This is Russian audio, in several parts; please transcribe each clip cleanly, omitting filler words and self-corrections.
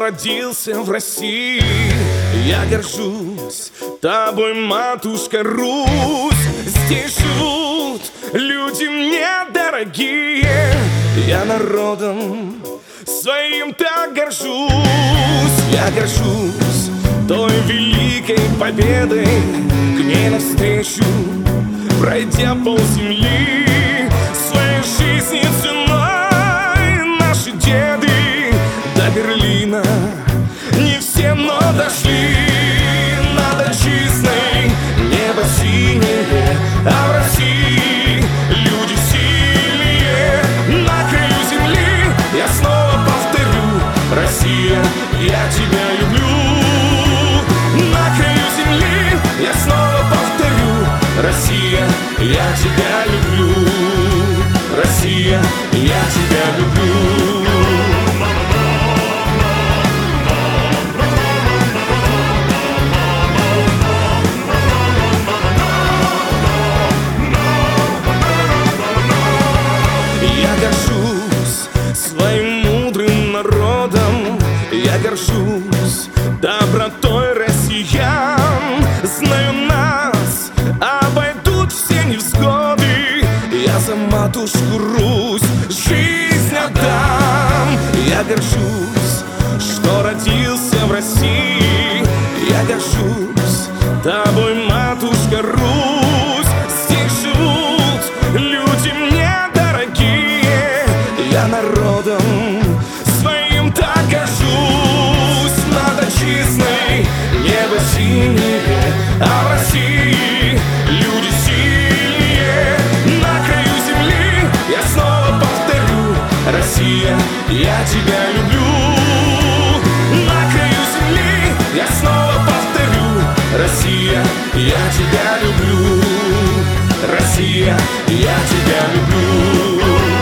родился в России. Я горжусь тобой, матушка Русь. Здесь живут люди мне дорогие. Я народом своим так горжусь. Я горжусь той великой победой. К ней навстречу, пройдя полземли, своей жизни ценой наши деды до Берлина не все, но дошли. Над отчизной небо синее, а в России люди сильнее. На краю земли я снова повторю: Россия, я тебя люблю. На краю земли я снова повторю: Россия, я тебя люблю. Россия, я тебя люблю. Я горжусь своим мудрым народом. Я горжусь добротой россиян. Знаю, нас обойдут все невзгоды. Я за матушку Русь жизнь отдам. Я горжусь, что родился в России. Я горжусь тобой, матушка Русь. Здесь живут люди мне дорогие. Я народом своим так горжусь. Над отчизной небо синее, а в России люди сильнее. На краю земли я снова повторю: Россия, я тебя люблю. На краю земли я снова повторю: Россия, я тебя люблю. Россия, я тебя люблю.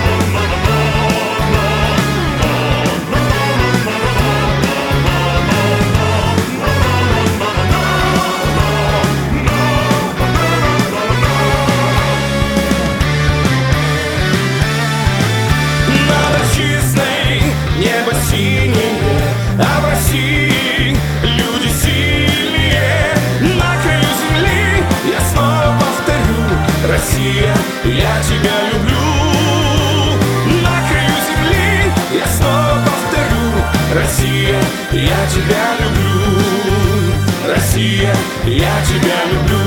Небо синее, а в России люди сильнее. На краю земли я снова повторю: Россия, я тебя люблю. На краю земли я снова повторю: Россия, я тебя люблю. Россия, я тебя люблю.